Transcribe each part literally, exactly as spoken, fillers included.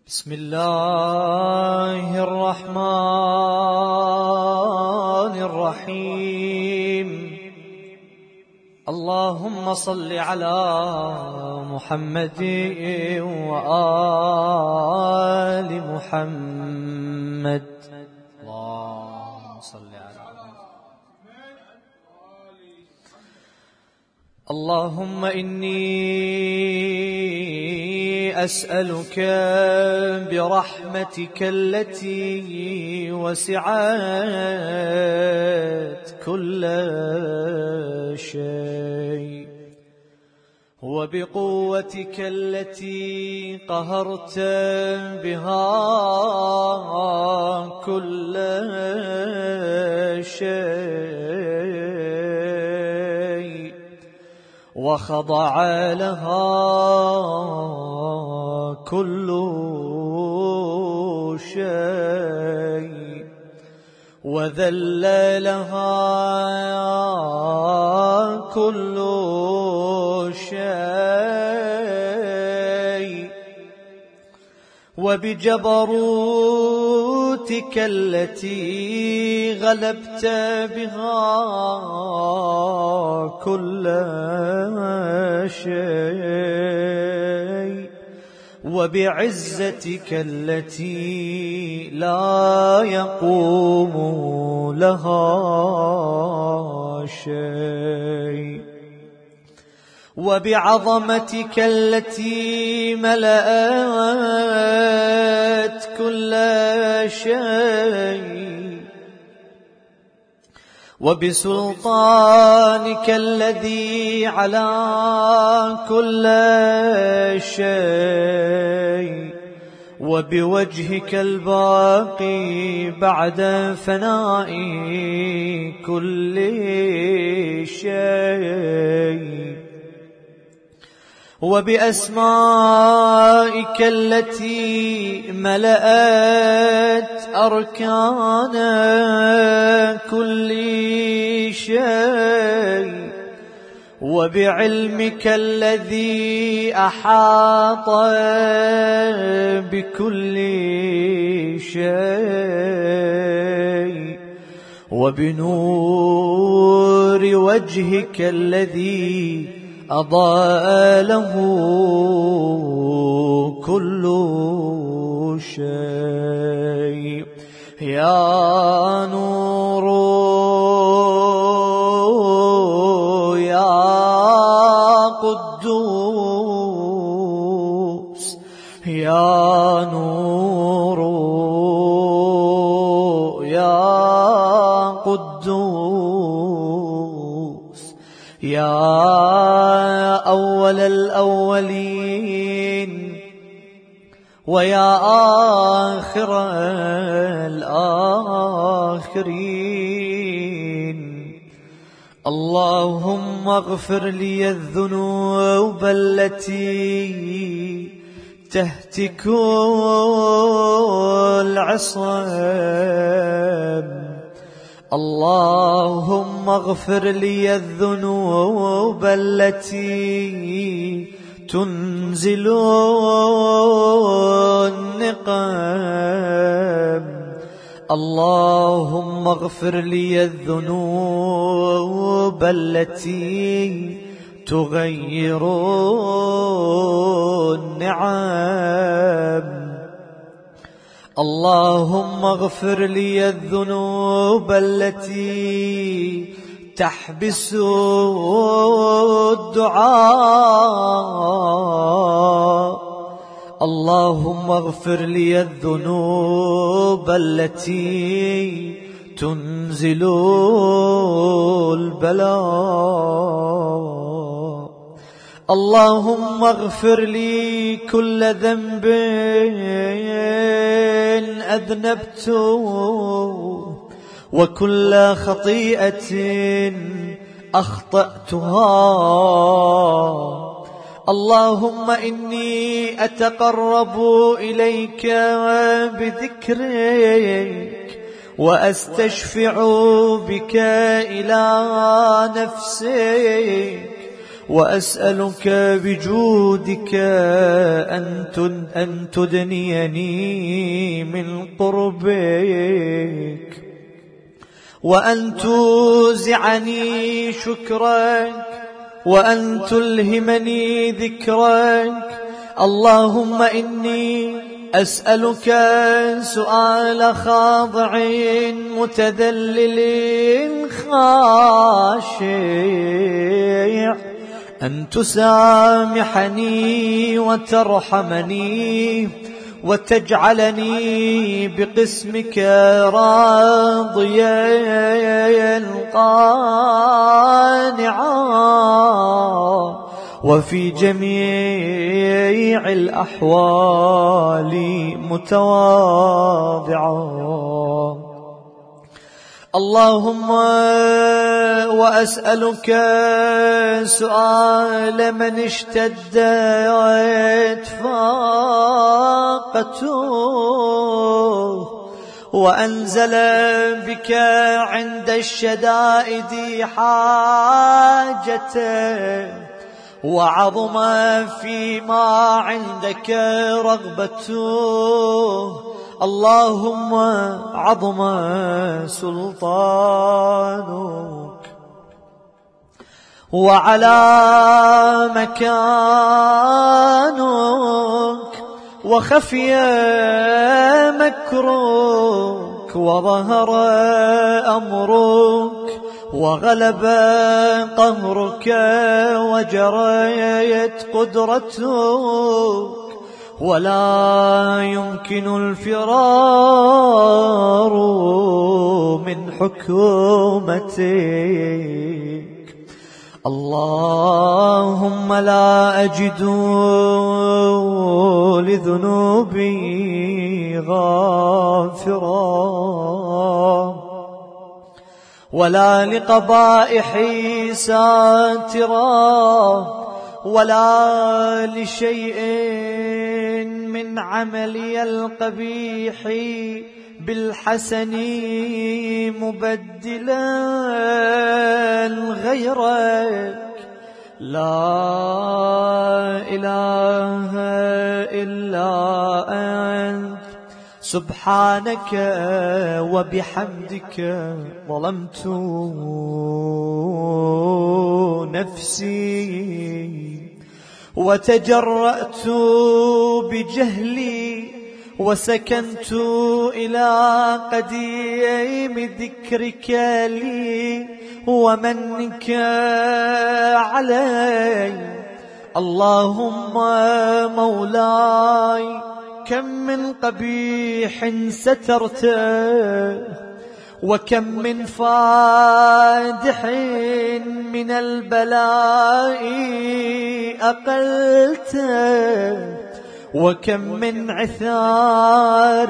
بسم الله الرحمن الرحيم. اللهم صل على محمد وآل محمد. اللهم صل على اللهم إني أسألك برحمتك التي وسعت كل شيء وبقوتك التي قهرت بها كل شيء وخضع لها كل شيء وذل لها كل شيء وبجبروتك التي غلبت بها كل شيء وبعزتك التي لا يقوم لها شيء وبعظمتك التي ملأت كل شيء وبسلطانك الذي على كل شيء وبوجهك الباقي بعد فناء كل شيء وبأسمائك التي ملأت أركان كل شيء وبعلمك الذي أحاط بكل شيء وبنور وجهك الذي أضاء له كل شيء. يا نور يا قدوس يا نور يا قدوس يا أول الأولين ويا آخر الآخرين. اللهم اغفر لي الذنوب التي تهتك العصام. اللهم اغفر لي الذنوب التي تنزل النقام. اللهم اغفر لي الذنوب التي تغير النعم. اللهم اغفر لي الذنوب التي تحبس الدعاء. اللهم اغفر لي الذنوب التي تنزل البلاء. اللهم اغفر لي كل ذنب أذنبته وكل خطيئة أخطأتها. اللهم إني أتقرب إليك بذكرك وأستشفع بك إلى نفسك وأسألك بجودك أن تدنيني من قربك، وأن توزعني شكرك، وأن تلهمني ذكرك. اللهم إني أسألك سؤال خاضع متذلل خاشع أن تسامحني وترحمني وتجعلني بقسمك راضيا قانعا، وفي جميع الأحوال متواضعا. اللهم وأسألك سؤال من اشتدت فاقته وأنزل بك عند الشدائد حاجته، وعظم فيما عندك رغبته. اللهم عظم سلطانك وعلى مكانك وخفي مكرك وظهر أمرك وغلب قهرك وجريت قدرتك، ولا يمكن الفرار من حكومتك. اللهم لا أجد لذنوبي غافرا، ولا لقبائحي ساترا، ولا لشيء من عملي القبيح بالحسن مبدلا غيرك. لا إله إلا أنت سبحانك وبحمدك ظلمت نفسي وتجرأت بجهلي وسكنت إلى قديم ذكرك لي ومنك علي. اللهم مولاي كم من قبيح سترته، وكم من فادح من البلاء أقلته، وكم من عثار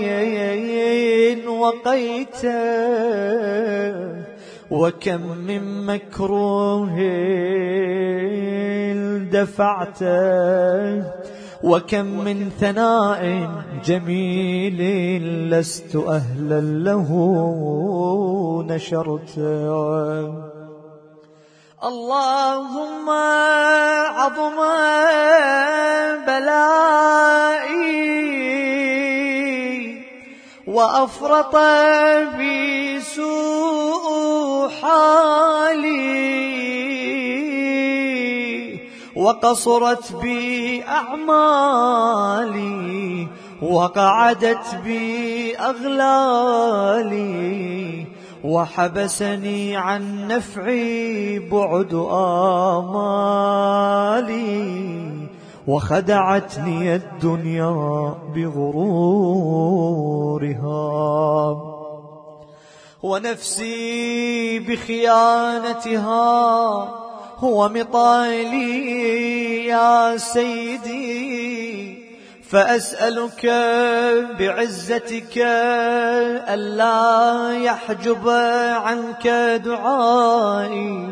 وقيته، وكم من مكروه دفعته، وكم من ثناء جميل لست أهلا له نشرته. اللهم عظم بلائي وأفرط بي سوء حالي، وقصرت بي أعمالي، وقعدت بي أغلالي، وحبسني عن نفعي بعد آمالي، وخدعتني الدنيا بغرورها، ونفسي بخيانتها ومطالي يا سيدي. فأسألك بعزتك ألا يحجب عنك دعائي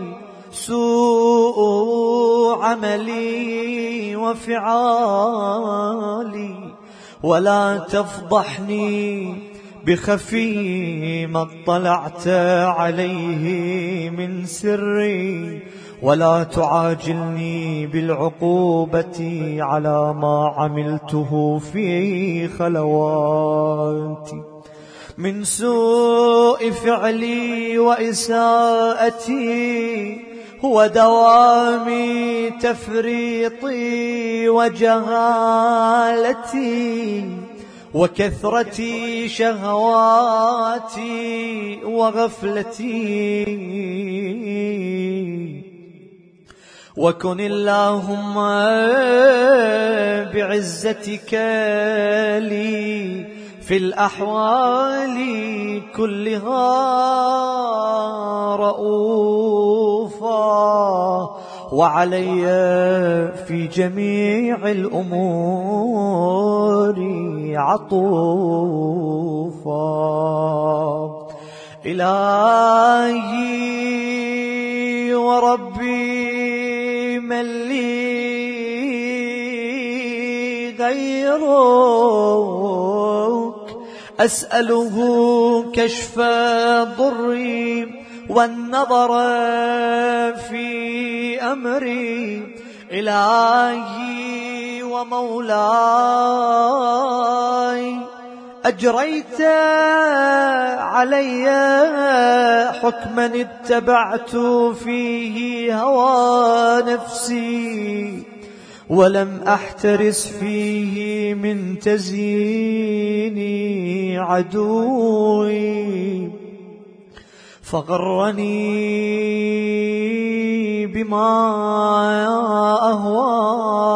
سوء عملي وفعالي، ولا تفضحني بخفي ما اطلعت عليه من سري، ولا تعاجلني بالعقوبة على ما عملته في خلواتي من سوء فعلي وإساءتي، هو دوامي تفريطي وجهالتي وكثرة شهواتي وغفلتي. وكن اللهم بعزتك لي في الأحوال كلها رؤوفا، وعلي في جميع الأمور عطوفا. إلهي وربي من لي غيرك، أسأله كشف ضري والنظر في أمري. إلهي ومولاي، أجريت علي حكما اتبعت فيه هوى نفسي، ولم أحترس فيه من تزيين عدوي، فغرني بما أهوى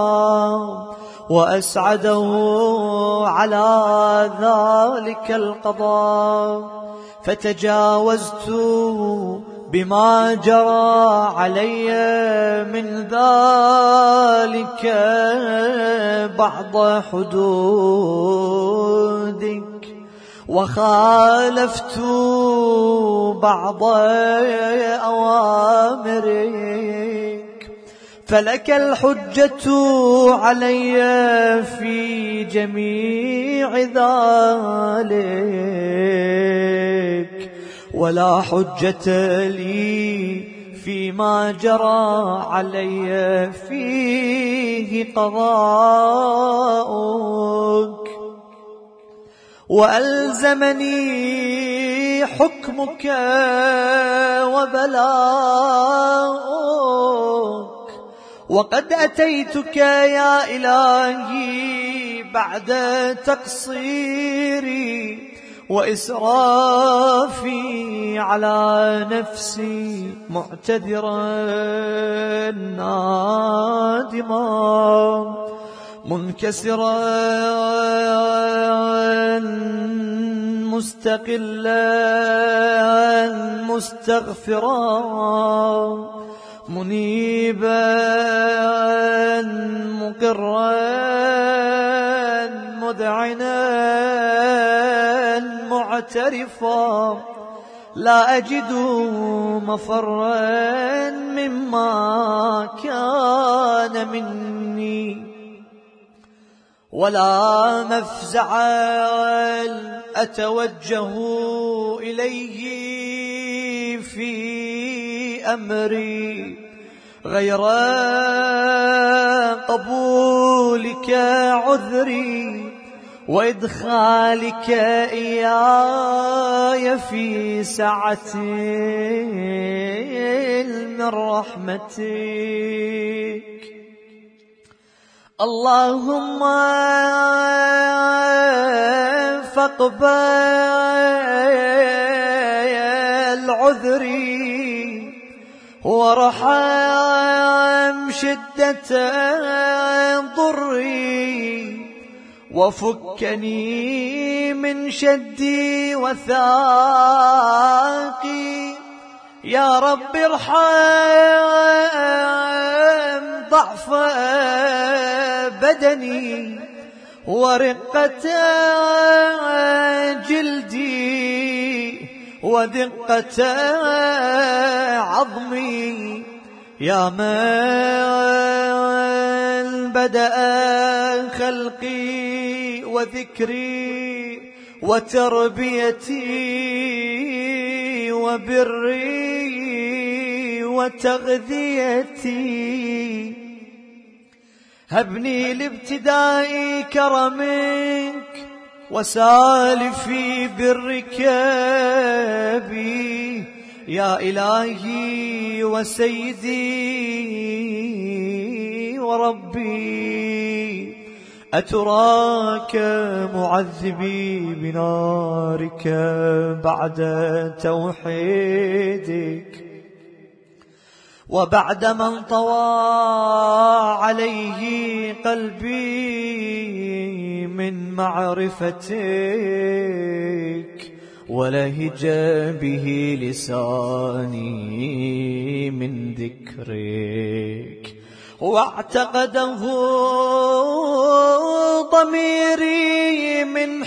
وأسعده على ذلك القضاء، فتجاوزت بما جرى علي من ذلك بعض حدودك، وخالفت بعض أوامرك، فلك الحجة علي في جميع ذلك، ولا حجة لي فيما جرى علي فيه قضاؤك. وألزمني حكمك وبلاؤك، وقد أتيتك يا إلهي بعد تقصيري وإسرافي على نفسي، معتذرا نادما منكسرا مستقلا مستغفرا منيبا مقرا مذعنا معترفا، لا أجد مفرا مما كان مني، ولا مفزعا أتوجه إليه في أمري غير قبولك عذري وإدخالك إياي في سعة من رحمتك. اللهم فاقبل عذري وارحم شدة ضري، وفكني من شدي وثاقي. يا رب ارحم ضعف بدني ورقة جلدي ودقة عظمي، يا من بدأ خلقي وذكري وتربيتي وبري وتغذيتي. هبني لابتدائي كرمك وسالفي بالركاب، يا إلهي وسيدي وربي، أتراك معذبي بنارك بعد توحيدك، وبعد من طوى عليه قلبي من معرفتك، ولهج به لساني من ذكرك، واعتقده ضميري من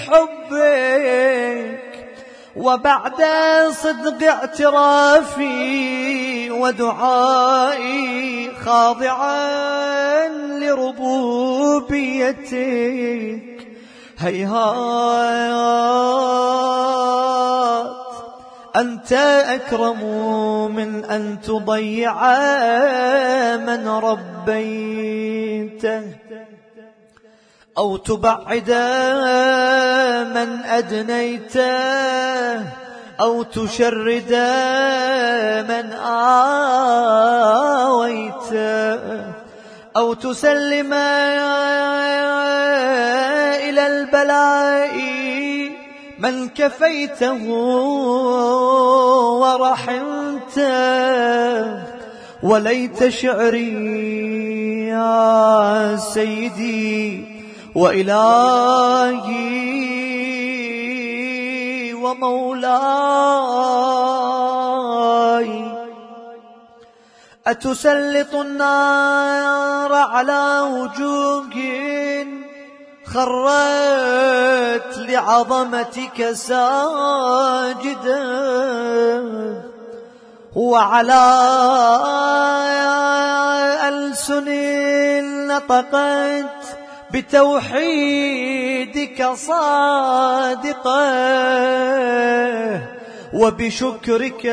حبك، وبعد صدق اعترافي ودعائي خاضعا لربوبيتك، هيهات أنت أكرم من أن تضيع من ربيته، أو تبعد من أدنيته، أو تشرد من آويته، أو تسلم إلى البلاء من كفيته ورحمته. وليت شعري يا سيدي وإلهي ومولاي، أتسلط النار على وجوه خرت لعظمتك ساجدا، وعلى ألسن نطقت بتوحيدك صادقة، وبشكرك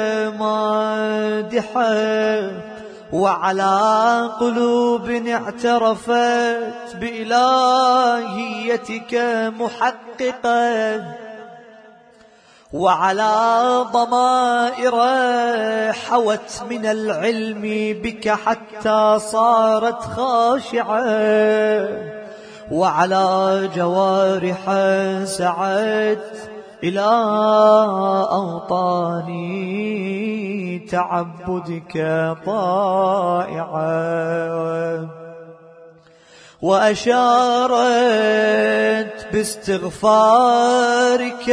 مادحة، وعلى قلوب اعترفت بإلهيتك محققة، وعلى ضمائر حوت من العلم بك حتى صارت خاشعة، وعلى جوارح سعت إلى أوطاني تعبدك طائعة، وأشارت باستغفارك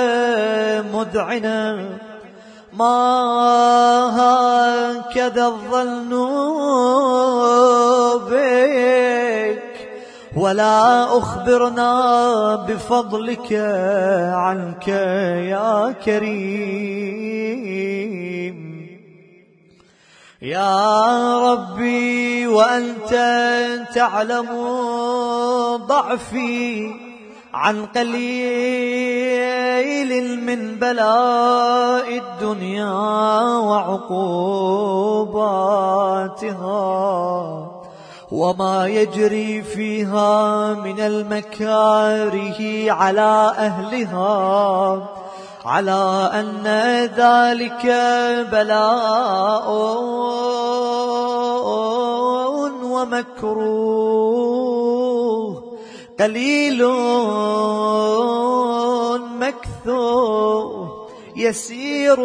مذعنة، ما هكذا الظن بك، ولا أخبرنا بفضلك عنك يا كريم. يا ربي وأنت تعلم ضعفي عن قليل من بلاء الدنيا وعقوباتها، وما يجري فيها من المكاره على أهلها، على أن ذلك بلاء ومكروه قليل مكثور يسير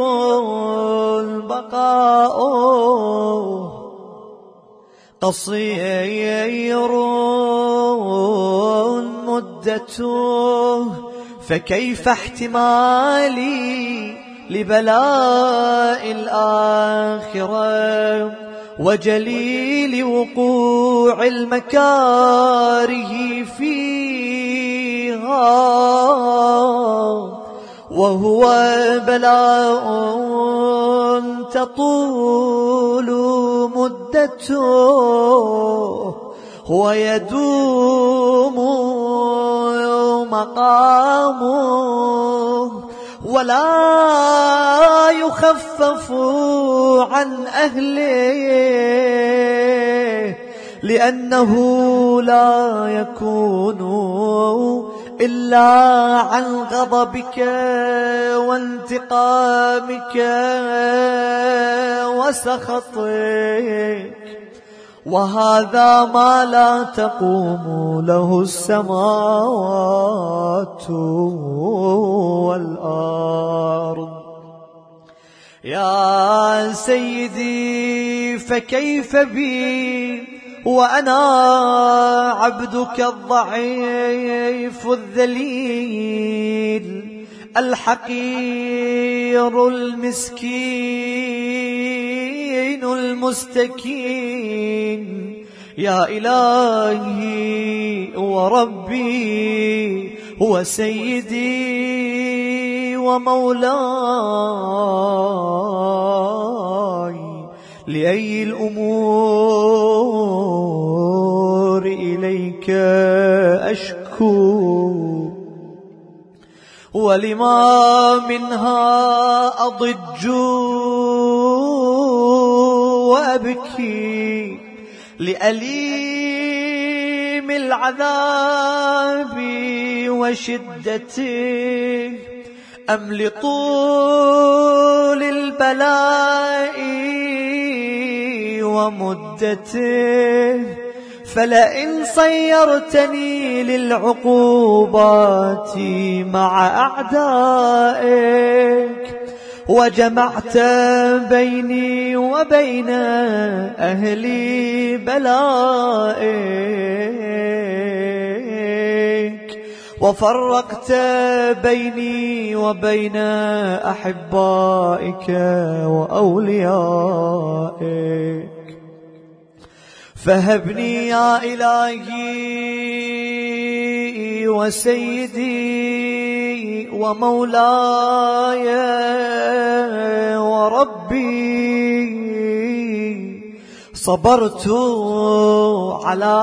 البقاء، قصير مدته، فكيف احتمالي لبلاء الآخرة وجليل وقوع المكاره فيها، وهو بلاء تطول مدته ويدوم مقامه ولا يخفف عن أهله، لأنه لا يكون إلا عن غضبك وانتقامك وسخطك، وهذا ما لا تقوم له السماوات والأرض. يا سيدي فكيف بي وأنا عبدك الضعيف الذليل الحقير المسكين المستكين. يا إلهي وربي وسيدي ومولاي، لأي الأمور إليك أشكو، ولما منها أضج وأبكي، لأليم العذاب وشدته أم لطول البلاء ومدته؟ فلئن صيرتني للعقوبات مع أعدائك وجمعت بيني وبين أهل بلائك وفرقت بيني وبين أحبائك وأوليائك، فهبني يا إلهي وسيدي ومولاي وربي. صبرت على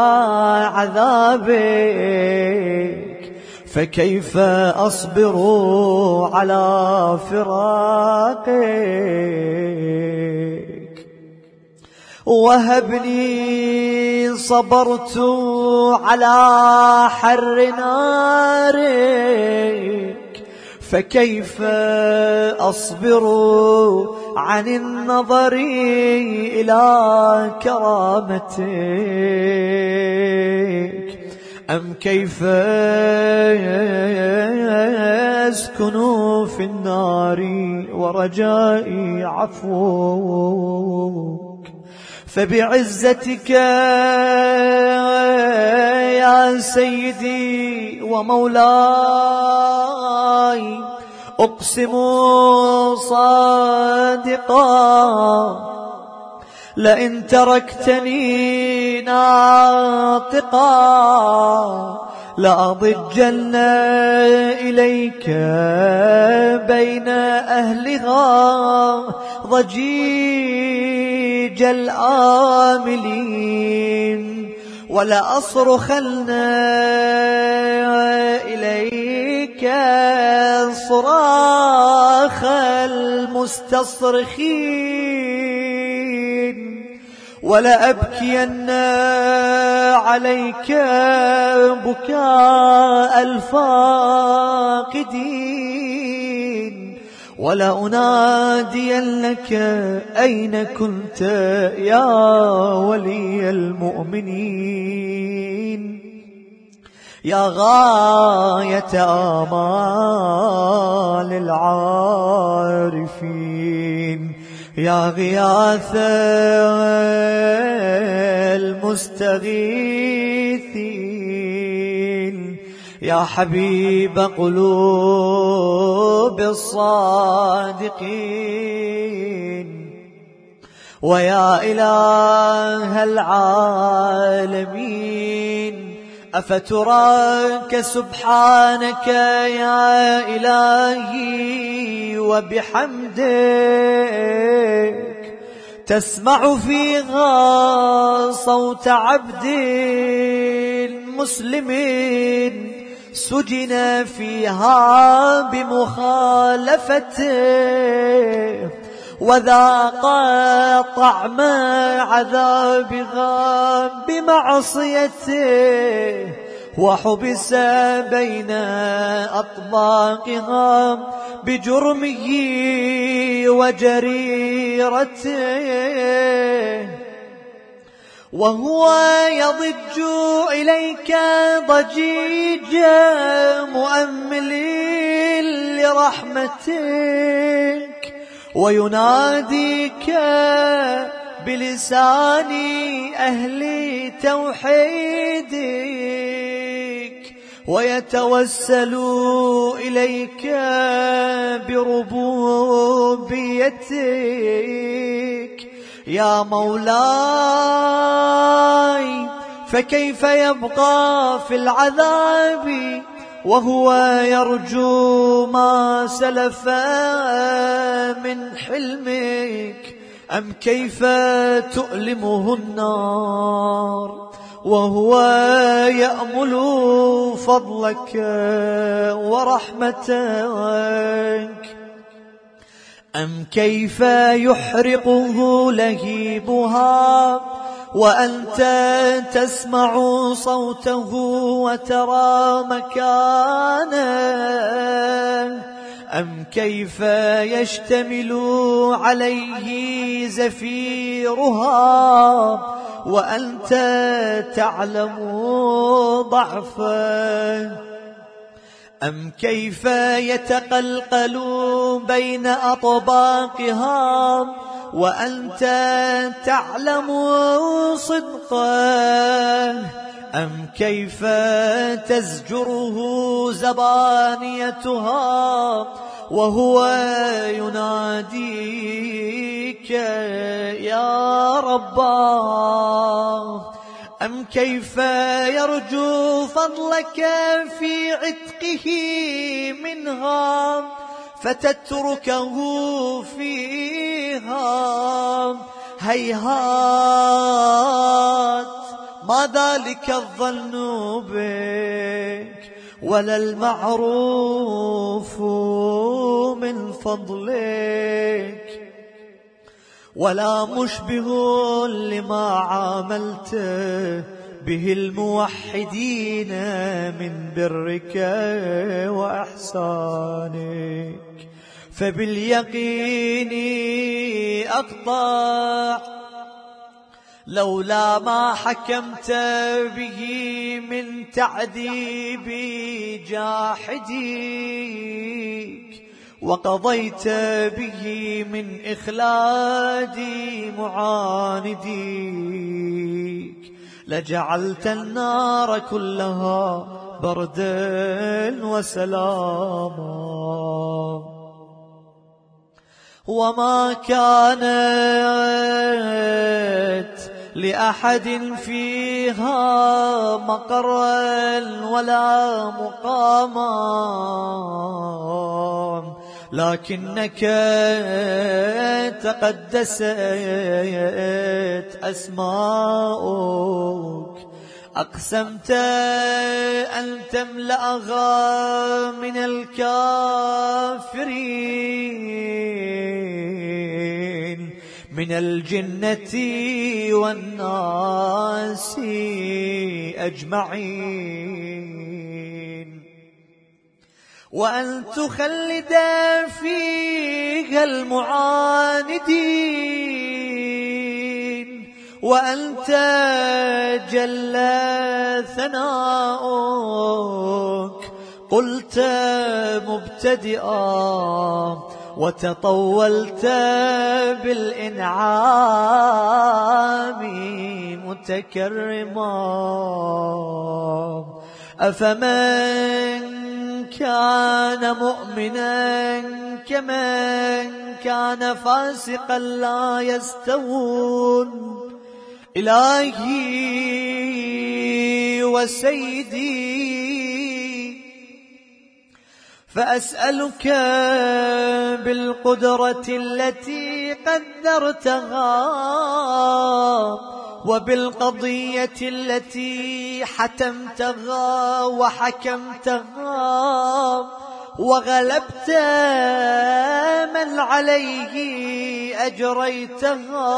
عذابك، فكيف أصبر على فراقك؟ وهبني صبرت على حر نارك، فكيف أصبر عن النظر إلى كرامتك؟ أم كيف أسكن في النار ورجائي عفوك؟ فبعزتك يا سيدي ومولاي أقسم صادقا، لئن تركتني ناطقا لأضجن إليك بين أهلها ضجيج الآملين، ولأصرخن إليك صراخ المستصرخين، ولأبكين عليك بكاء الفاقدين، ولأنادين لك أين كنت يا ولي المؤمنين؟ يا غاية آمال العارفين، يا غياث المستغيثين، يا حبيب قلوب الصادقين، ويا إله العالمين. أفتراك سبحانك يا إلهي وبحمدك تسمع فيها صوت عبد مسلم سجن فيها بمخالفته، وذاق طعم عذابها بمعصيته، وحبس بين أطباقها بجرمه وجريرته، وهو يضج إليك ضجيجا مؤمل لرحمتك، ويناديك بلسان أهل توحيدك، ويتوسل إليك بربوبيتك. يا مولاي، فكيف يبقى في العذاب وهو يرجو ما سلف من حلمك؟ أم كيف تؤلمه النار وهو يأمل فضلك ورحمتك؟ أم كيف يحرقه لهيبها وأنت تسمع صوته وترى مكانه؟ أم كيف يشتمل عليه زفيرها وأنت تعلم ضعفه؟ أم كيف يتقلقل بين أطباقها وأنت تعلم صدقه؟ أم كيف تزجره زبانيتها وهو يناديك يا رباه؟ أم كيف يرجو فضلك في عتقه منها فتتركه فيها؟ هيهات، ما ذلك الظن بك ولا المعروف من فضلك، ولا مشبه لما عاملت به الموحدين من برك وإحسانك. فباليقين أقطع لولا ما حكمت به من تعذيب جاحديك، وقضيت به من إخلاد معانديك، لجعلت النار كلها بردا وسلاما. وما كانت لأحد فيها مقرا ولا مقاما، لكنك تقدست أسماؤك، أقسمت أن تملأها من الكافرين من الجنة والناس أجمعين، وأن تخلد فيها المعاندين، وأنت جل ثناؤك قلت مبتدئا وتطولت بالإنعام متكرما. أفمن كان مؤمنا كمن كان فاسقا لا يستوون. إلهي وسيدي، فأسألك بالقدرة التي قدرتها وبالقضية التي حتمتها وحكمتها وغلبت من عليه أجريتها،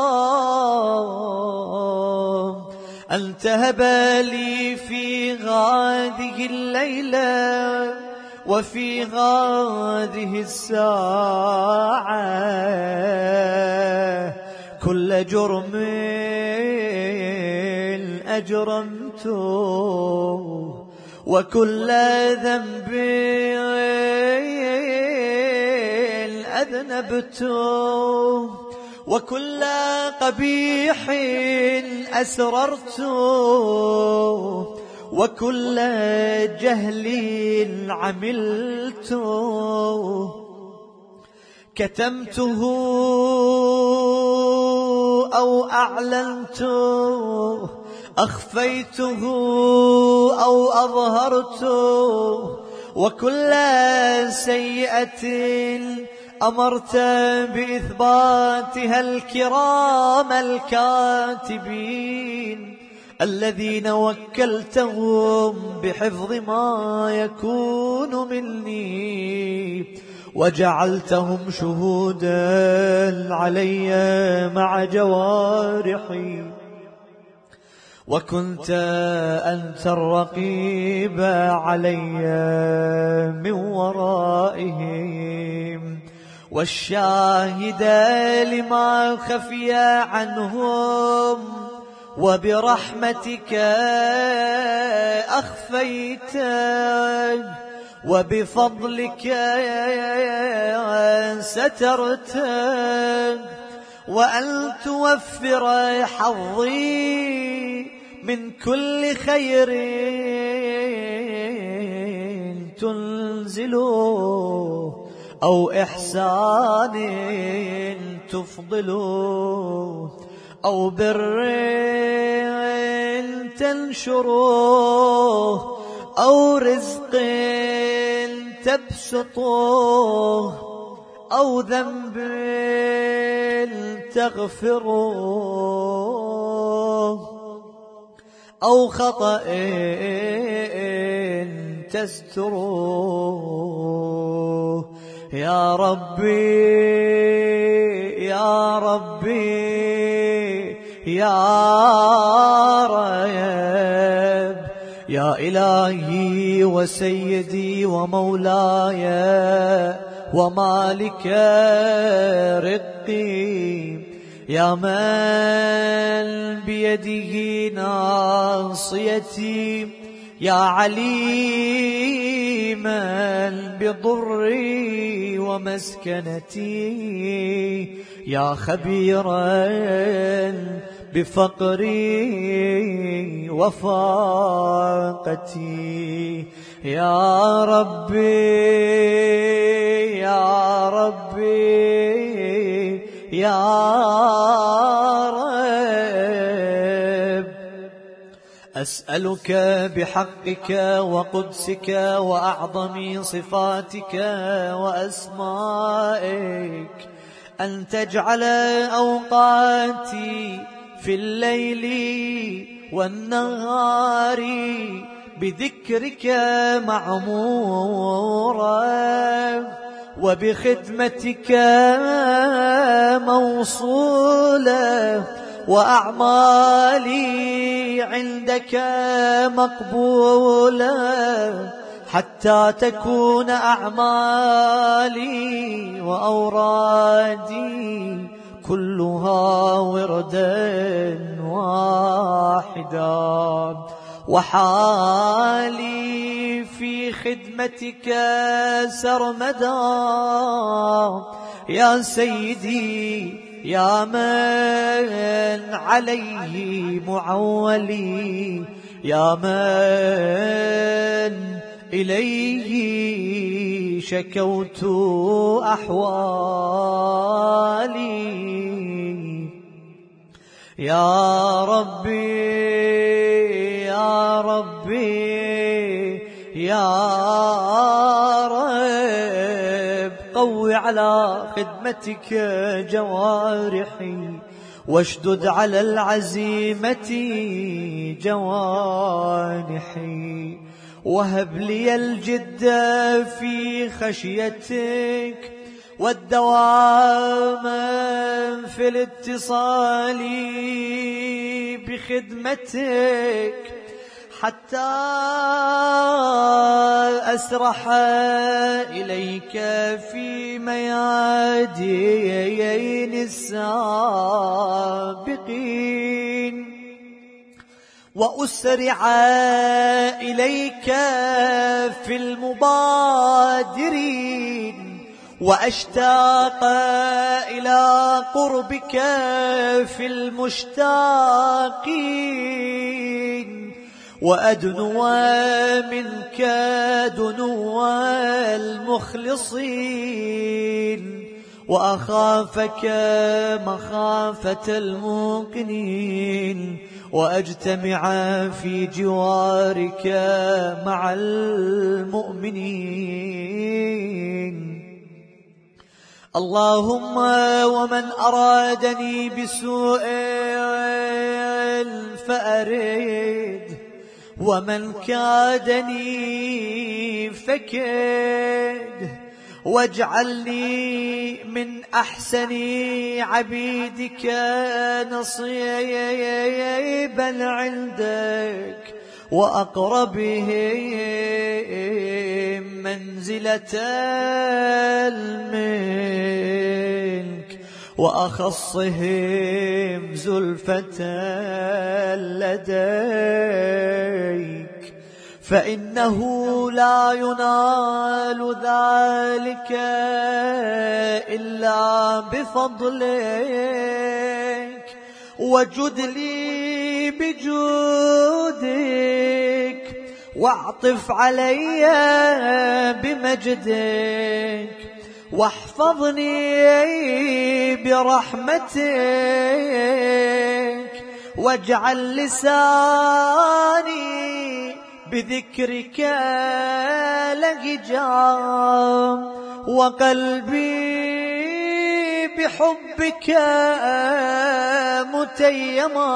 أن تهب لي في هذه الليلة وفي هذه الساعة كل جرم أجرمته وكل ذنب أذنبته وكل قبيح أسررته وكل جهل عملته، كتمته أو أعلنته، أخفيته أو أظهرته، وكل سيئة أمرت بإثباتها الكرام الكاتبين الذين وكلتهم بحفظ ما يكون مني، وجعلتهم شهودا علي مع جوارحي، وكنت أنت الرقيب علي من ورائهم والشاهد لما خفي عنهم، وبرحمتك أخفيته وبفضلك سترته، وأن توفر حظي من كل خير تنزله أو إحسان تفضله أو بر تنشره أو رزق تبسطه أو ذنب تغفره أو خطأ تستره. يا ربي يا ربي يا رب يا إلهي وسيدي ومولاي ومالك رقي، يا من بيده ناصيتي، يا عليما بضري ومسكنتي، يا خبيرا بفقري وفاقتي، يا ربي يا ربي يا رب، أسألك بحقك وقدسك وأعظم صفاتك وأسمائك أن تجعل أوقاتي في الليل والنهار بذكرك معمورا، وبخدمتك موصولة، وأعمالي عندك مقبولة، حتى تكون أعمالي وأورادي كلها وردا واحدا، وحالي في خدمتك سرمدا. يا سيدي يا من عليه معولي، يا من إليه شكوت أحوالي، يا ربي يا ربي يا رب، قوي على خدمتك جوارحي، واشدد على العزيمة جوانحي، وهب لي الجد في خشيتك والدوام في الاتصال بخدمتك، حتى أسرح إليك في ميادين السابقين، وأسرع إليك في المبادرين، وأشتاق إلى قربك في المشتاقين، وأدنو منك دنو المخلصين، وأخافك مخافة الموقنين، وأجتمع في جوارك مع المؤمنين. اللهم ومن أرادني بسوء فأرد، ومن كادني فكد، واجعلني من أحسن عبيدك نصيبا عندك، وأقربهم منزلة منك، وأخصهم زلفة لديك، فإنه لا ينال ذلك إلا بفضلك، وجد لي بجودك، واعطف علي بمجدك، واحفظني برحمتك، واجعل لساني بذكرك لهجا، وقلبي بحبك متيما،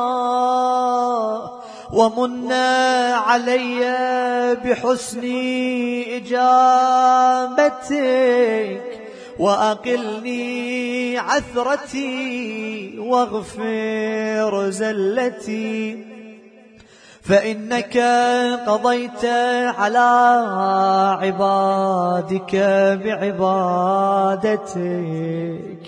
ومن علي بحسن إجابتك، وأقلني عثرتي واغفر زلتي، فإنك قضيت على عبادك بعبادتك،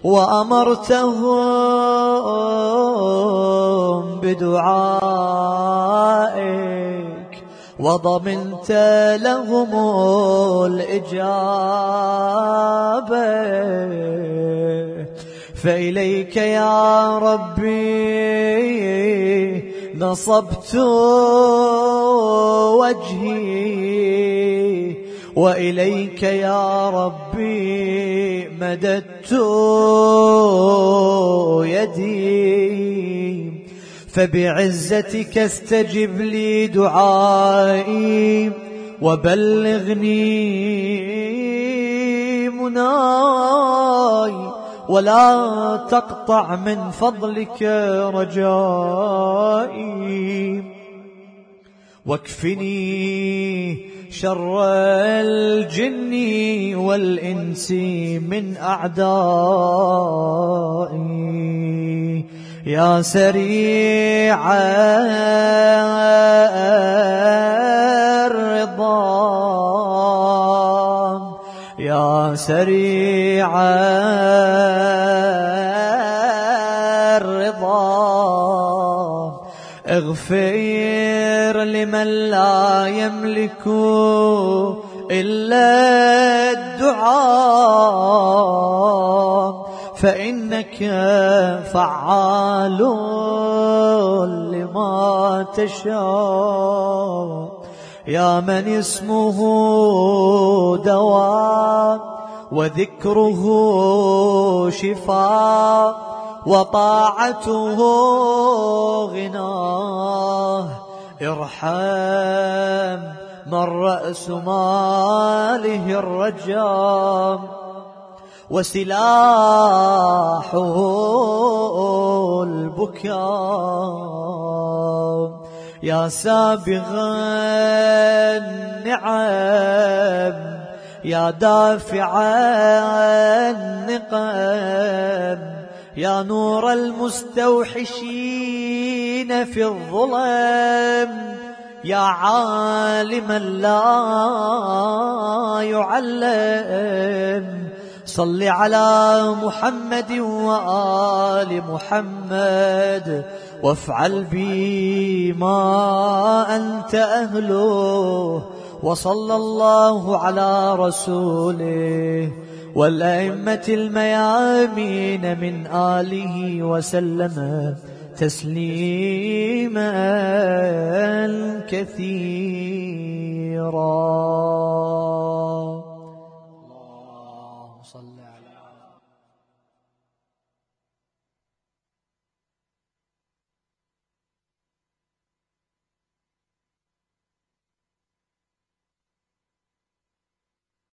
وأمرتهم بدعائك، وضمنت لهم الإجابة، فإليك يا ربي نصبت وجهي، وإليك يا ربي مددت يدي، فبعزتك استجب لي دعائي، وبلغني مناي، ولا تقطع من فضلك رجائي، واكفني شر الجن والإنس من أعدائي، يا سريع الرضا، يا سريع الرضا، اغفر لمن لا يملك إلا الدعاء، فإنك فعال لما تشاء، يا من اسمه دواء، وذكره شفاء، وطاعته غناه، ارحم من رأس ماله الرجاء، وسلاحه البكاء. يا سابغ النعم يا دافع النقم يا نور المستوحشين في الظلم يا عالما لا يعلم صل على محمد وآل محمد وافعل بي ما أنت أهله. وصلى الله على رسوله والأئمة الميامين من آله وسلم تسليما كثيرا.